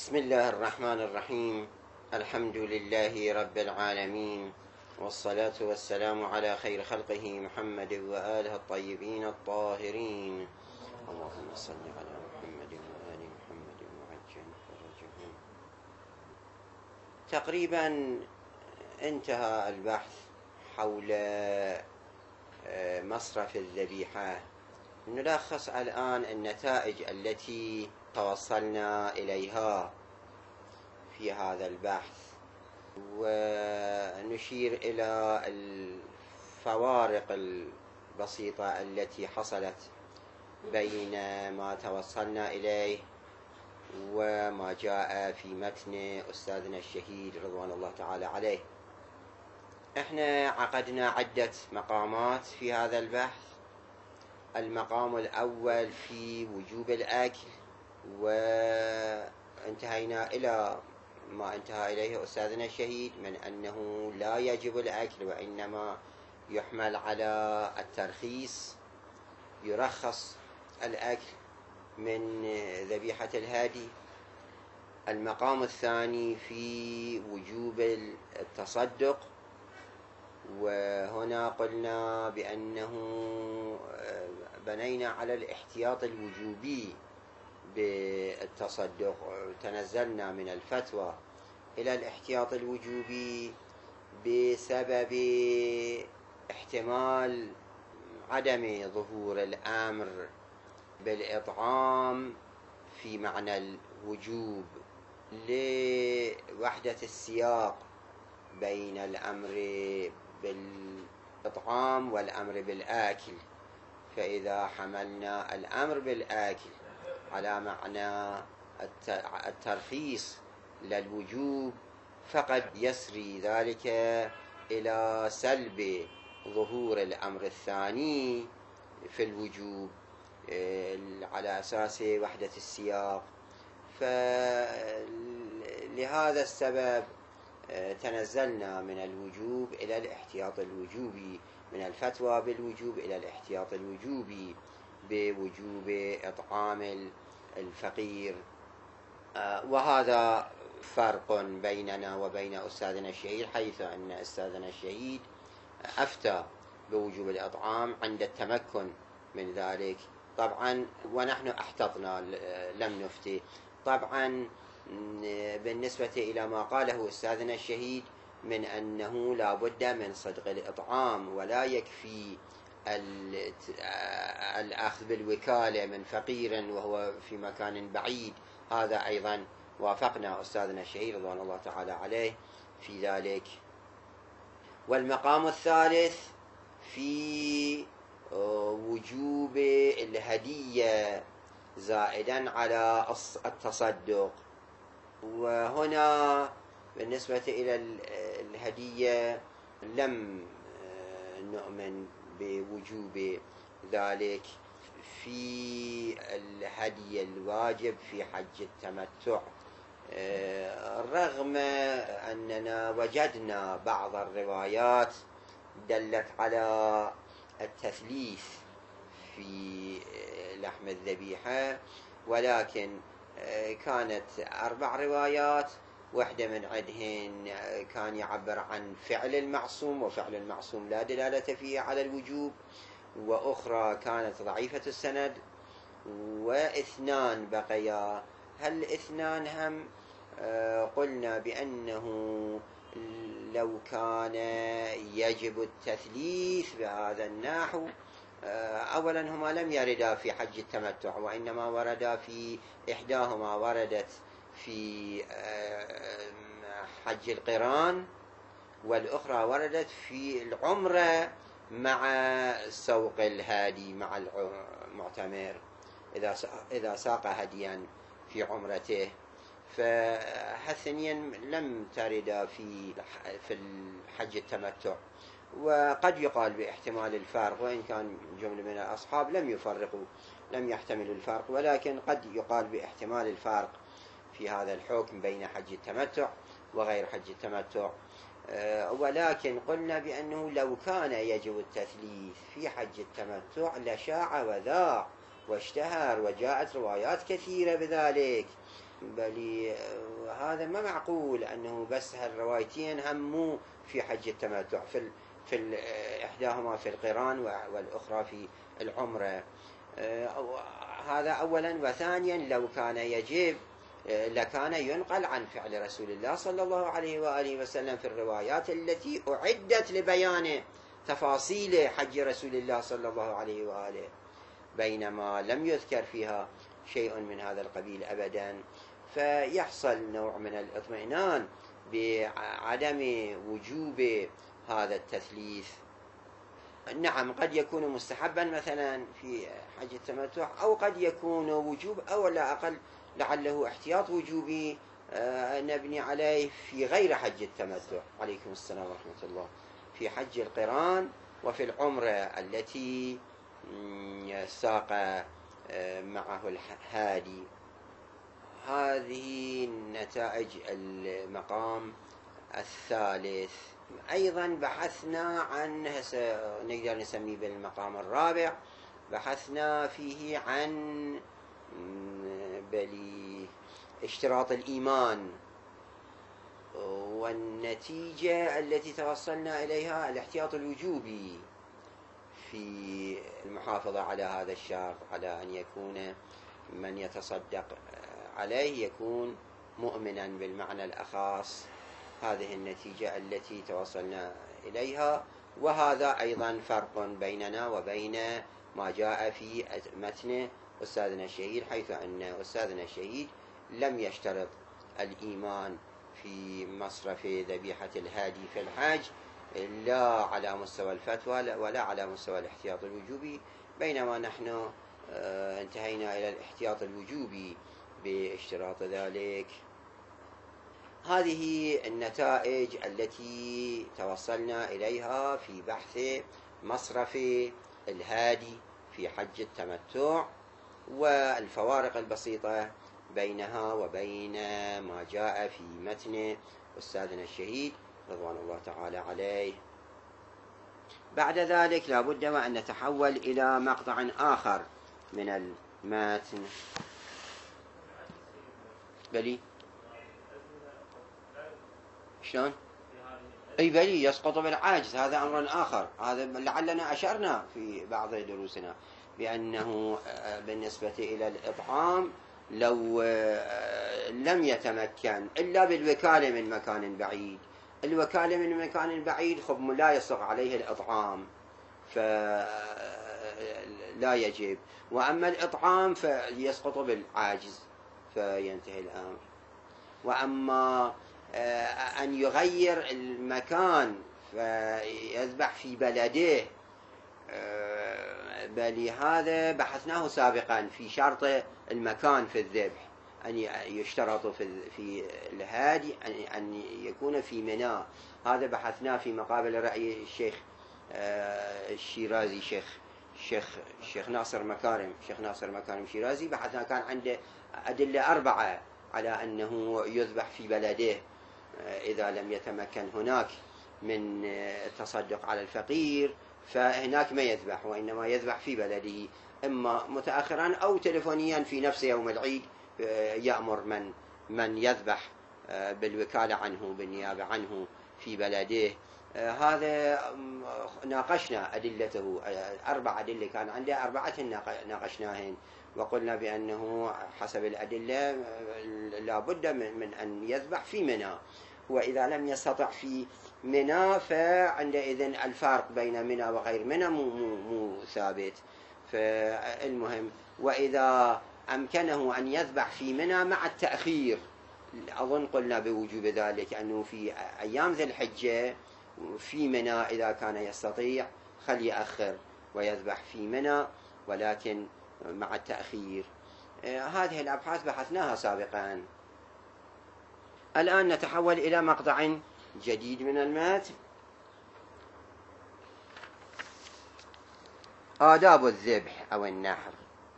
بسم الله الرحمن الرحيم. الحمد لله رب العالمين، والصلاة والسلام على خير خلقه محمد وآله الطيبين الطاهرين. اللهم صل على محمد وآل محمد وعجل فرجهم. تقريبا انتهى البحث حول مصرف الذبيحة. نلخص الآن النتائج التي توصلنا إليها في هذا البحث، ونشير إلى الفوارق البسيطة التي حصلت بين ما توصلنا إليه وما جاء في متن أستاذنا الشهيد رضوان الله تعالى عليه. احنا عقدنا عدة مقامات في هذا البحث. المقام الأول في وجوب الأكل، وانتهينا إلى ما انتهى إليه أستاذنا الشهيد من أنه لا يجب الأكل، وإنما يحمل على الترخيص، يرخص الأكل من ذبيحة الهادي. المقام الثاني في وجوب التصدق، وهنا قلنا بأنه بنينا على الاحتياط الوجوبي بالتصدق، تنزلنا من الفتوى إلى الاحتياط الوجوبي بسبب احتمال عدم ظهور الأمر بالإطعام في معنى الوجوب، لوحدة السياق بين الأمر بالإطعام والأمر بالآكل. فإذا حملنا الأمر بالآكل على معنى الترخيص للوجوب، فقد يسري ذلك إلى سلب ظهور الأمر الثاني في الوجوب على أساس وحدة السياق. فلهذا السبب تنزلنا من الوجوب إلى الاحتياط الوجوبي، من الفتوى بالوجوب إلى الاحتياط الوجوبي بوجوب إطعام الفقير. وهذا فرق بيننا وبين أستاذنا الشهيد، حيث أن أستاذنا الشهيد أفتى بوجوب الإطعام عند التمكن من ذلك طبعا، ونحن احتطنا لم نفتي. طبعا بالنسبة إلى ما قاله أستاذنا الشهيد من أنه لا بد من صدق الإطعام، ولا يكفي الأخذ بالوكالة من فقير وهو في مكان بعيد، هذا أيضا وافقنا أستاذنا الشهيد رضوان الله تعالى عليه في ذلك. والمقام الثالث في وجوب الهدية زائدا على التصدق. وهنا بالنسبة إلى الهدية لم نؤمن بوجوب ذلك في الهدي الواجب في حج التمتع، رغم أننا وجدنا بعض الروايات دلت على التثليث في لحم الذبيحة، ولكن كانت 4 روايات. واحدة من عندهن كان يعبر عن فعل المعصوم، وفعل المعصوم لا دلالة فيه على الوجوب، وأخرى كانت ضعيفة السند، و2 بقيا. هل 2 هم قلنا بأنه لو كان يجب التثليث بهذا النحو، أولا هما لم يردا في حج التمتع، وإنما وردا في إحداهما وردت في حج القران، والأخرى وردت في العمرة مع سوق الهادي مع المعتمر إذا ساق هديا في عمرته. فهالثنين لم ترد في الحج التمتع. وقد يقال باحتمال الفارق، وإن كان جملة من الأصحاب لم يحتملوا الفارق، ولكن قد يقال باحتمال الفارق في هذا الحكم بين حج التمتع وغير حج التمتع. ولكن قلنا بأنه لو كان يجب التثليث في حج التمتع لشاع وذاع واشتهر، وجاءت روايات كثيرة بذلك. بل هذا ما معقول أنه بس هالروايتين هم مو في حج التمتع، إحداهما في القران والأخرى في العمرة. هذا أولا. وثانيا لو كان يجب لكان ينقل عن فعل رسول الله صلى الله عليه وآله وسلم في الروايات التي أعدت لبيان تفاصيل حج رسول الله صلى الله عليه وآله، بينما لم يذكر فيها شيء من هذا القبيل أبدا، فيحصل نوع من الاطمئنان بعدم وجوب هذا التثليث. نعم، قد يكون مستحبا مثلا في حج التمتع، أو قد يكون وجوب، أو لا أقل لعله احتياط وجوبي نبني عليه في غير حج التمتع. عليكم السلام ورحمة الله. في حج القران وفي العمرة التي ساق معه الهادي. هذه نتائج المقام الثالث. أيضا بحثنا عن، نقدر نسميه بالمقام الرابع، بحثنا فيه عن اشتراط الإيمان، والنتيجة التي توصلنا إليها الاحتياط الوجوبي في المحافظة على هذا الشرط، على أن يكون من يتصدق عليه يكون مؤمنا بالمعنى الأخص. هذه النتيجة التي توصلنا إليها. وهذا أيضا فرق بيننا وبين ما جاء في متن أستاذنا الشهيد، حيث أن أستاذنا الشهيد لم يشترط الإيمان في مصرف ذبيحة الهادي في الحج، لا على مستوى الفتوى ولا على مستوى الاحتياط الوجوبي، بينما نحن انتهينا إلى الاحتياط الوجوبي باشتراط ذلك. هذه النتائج التي توصلنا إليها في بحث مصرف الهادي في حج التمتع، والفوارق البسيطة بينها وبين ما جاء في متن أستاذنا الشهيد رضوان الله تعالى عليه. بعد ذلك لا بد وأن نتحول إلى مقطع آخر من المتن. بلي شلون؟ أي بلي يسقط بالعاجز، هذا أمر آخر. هذا لعلنا أشرنا في بعض دروسنا بأنه بالنسبة إلى الإطعام لو لم يتمكن إلا بالوكالة من مكان بعيد، الوكالة من مكان بعيد خب لا يسق عليه الإطعام فلا يجب، وأما الإطعام فيسقط بالعاجز فينتهي الأمر. وأما أن يغير المكان فيذبح في بلده، بل هذا بحثناه سابقا في شرط المكان في الذبح، أن يشترط في الهادي أن يكون في منى. هذا بحثناه في مقابل رأي الشيخ الشيرازي، شيخ ناصر مكارم شيرازي. بحثنا كان عنده أدلة 4 على أنه يذبح في بلده إذا لم يتمكن هناك من التصدق على الفقير، فهناك ما يذبح، وإنما يذبح في بلده، إما متأخرا أو تلفونيا في نفس يوم العيد يأمر من يذبح بالوكالة عنه بالنيابة عنه في بلده. هذا ناقشنا أدلته، 4 أدلة كان عنده، 4 ناقشناهن، وقلنا بأنه حسب الأدلة لا بد من أن يذبح في منى، وإذا لم يستطع في منى فعندئذ الفرق بين منى وغير منى مو ثابت. فالمهم، وإذا أمكنه أن يذبح في منى مع التأخير، أظن قلنا بوجوب ذلك، أنه في أيام ذي الحجة في منى إذا كان يستطيع خلي يأخر ويذبح في منى، ولكن مع التأخير. هذه الأبحاث بحثناها سابقا. الآن نتحول إلى مقطع جديد من المتن. آداب الذبح أو النحر.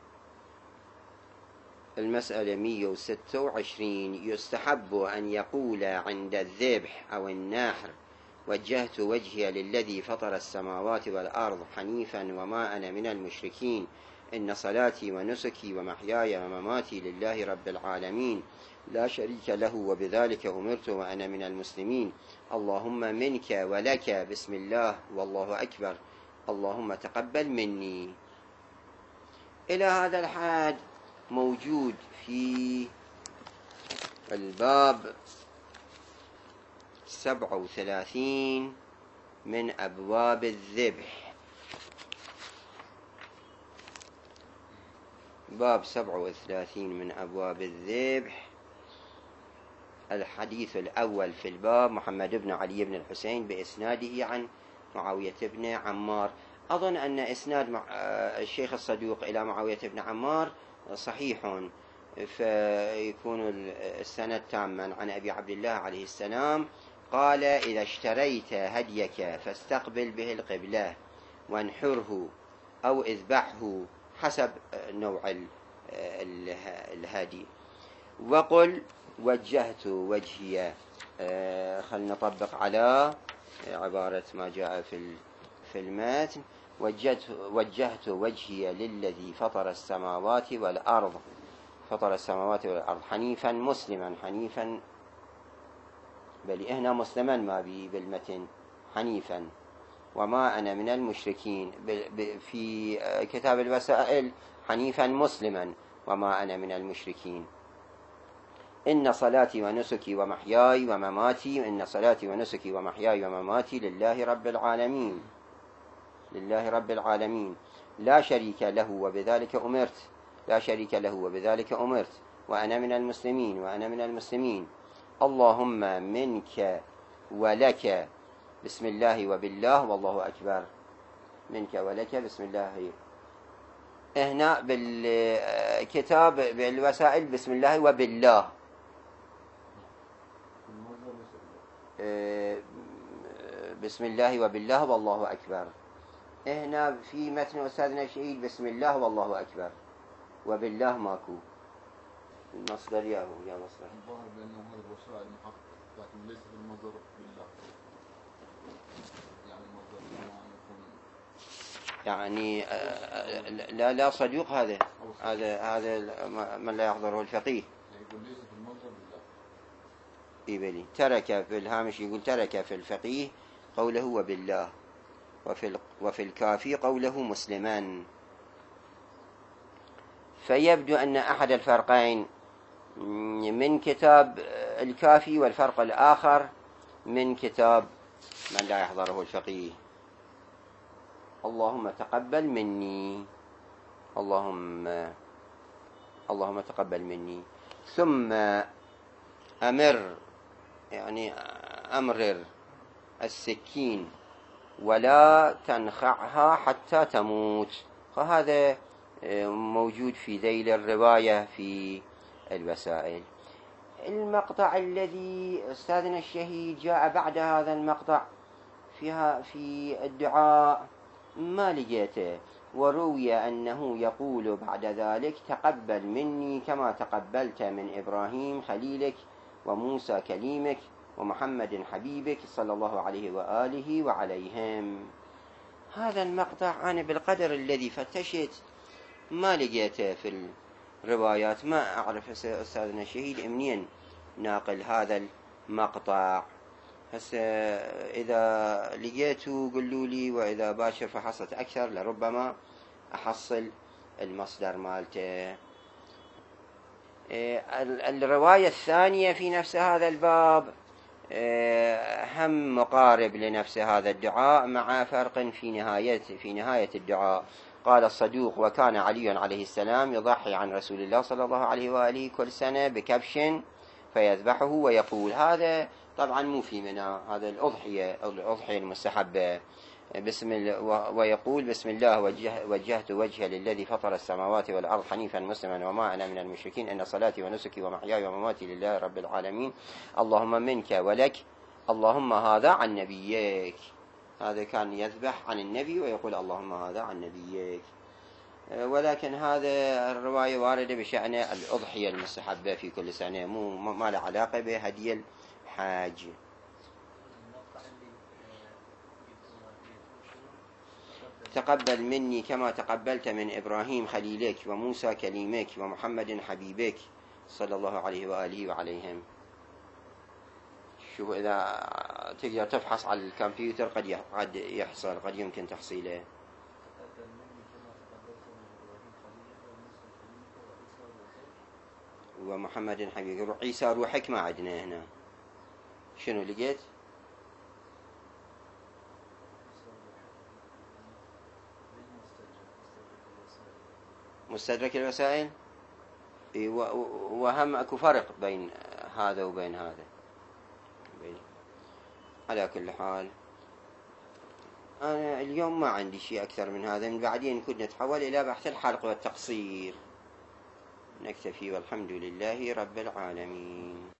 المسألة 126. يستحب أن يقول عند الذبح أو النحر: وجهت وجهي للذي فطر السماوات والأرض حنيفا وما أنا من المشركين، إن صلاتي ونسكي ومحياي ومماتي لله رب العالمين لا شريك له وبذلك أمرت وأنا من المسلمين. اللهم منك ولك بسم الله والله أكبر. اللهم تقبل مني. إلى هذا الحد موجود في الباب 37 من أبواب الذبح. باب 37 من أبواب الذبح. الحديث الأول في الباب محمد بن علي بن الحسين بإسناده عن معاوية بن عمار. أظن أن إسناد الشيخ الصدوق إلى معاوية بن عمار صحيح، فيكون السند تاما عن أبي عبد الله عليه السلام قال: إذا اشتريت هديك فاستقبل به القبلة وانحره أو اذبحه حسب نوع الهدي، وقل وجهت وجهي. خلنا نطبق على عبارة ما جاء في المتن: وجهت وجهي للذي فطر السماوات والأرض حنيفا مسلما. حنيفا بل هنا مسلما ما بي بالمتن حنيفا وما أنا من المشركين. في كتاب الوسائل حنيفا مسلما وما أنا من المشركين. إن صلاتي ونسكي ومحياي ومماتي إن صلاتي ونسكي ومحياي ومماتي لله رب العالمين لا شريك له وبذلك أمرت وأنا من المسلمين. اللهم منك ولك بسم الله وبالله والله أكبر. منك ولك بسم الله. هنا بالكتاب بالوسائل بسم الله وبالله. بسم الله وبالله والله أكبر. هنا في متن أستاذنا الشهيد بسم الله والله أكبر، وبالله ماكو. المصدر يا مصدر الظاهر بأنه هذا الوسائل محقق، لكن ليس بالمصدر بالله. يعني المصدر يعني لا صدوق هذا من لا يحضره الفقيه. يقول ليس في المصدر بالله. إبلي ترك في الهامش يقول ترك في الفقيه قوله وبالله، وفي الكافي قوله مسلمان. فيبدو أن أحد الفرقين من كتاب الكافي والفرق الآخر من كتاب من لا يحضره الفقيه. اللهم تقبل مني. اللهم تقبل مني. ثم أمرر السكين ولا تنخعها حتى تموت. فهذا موجود في ذيل الرواية في الوسائل. المقطع الذي أستاذنا الشهيد جاء بعد هذا المقطع في الدعاء ما لقيته، وروي أنه يقول بعد ذلك: تقبل مني كما تقبلت من إبراهيم خليلك وموسى كليمك ومحمد حبيبك صلى الله عليه وآله وعليهم. هذا المقطع أنا بالقدر الذي فتشت ما لقيته في الروايات. ما أعرف أستاذنا الشهيد منين ناقل هذا المقطع. هسه إذا لقيته قلوا لي، وإذا باشر فحصت أكثر لربما أحصل المصدر مالته. الرواية الثانية في نفس هذا الباب هم مقارب لنفس هذا الدعاء مع فرق في نهاية الدعاء. قال الصدوق: وكان علي عليه السلام يضحي عن رسول الله صلى الله عليه وآله كل سنة بكبش فيذبحه ويقول. هذا طبعا مو في منها، هذا الأضحية المستحبة. ويقول: بسم الله وجهت وجهي للذي فطر السماوات والأرض حنيفا مسلما وما أنا من المشركين. إن صلاتي ونسكي ومحياي ومماتي لله رب العالمين. اللهم منك ولك. اللهم هذا عن نبيك. هذا كان يذبح عن النبي ويقول اللهم هذا عن نبيك. ولكن هذا الرواية واردة بشأن الأضحية المستحبة في كل سنة، ما له علاقة بهدي الحاج. تقبل مني كما تقبلت من إبراهيم خليلك وموسى كليمك ومحمد حبيبك صلى الله عليه وآله وعليهم. شوف إذا تقدر تفحص على الكمبيوتر قد يحصل، قد يمكن تحصيله. ومحمد حبيبك. عيسى روحك ما عندنا هنا. شنو لقيت؟ مستدرك الوسائل. وهم اكو فرق بين هذا وبين هذا. على كل حال أنا اليوم ما عندي شيء أكثر من هذا، من بعدين كنا نتحول إلى بحث الحلق والتقصير. نكتفي والحمد لله رب العالمين.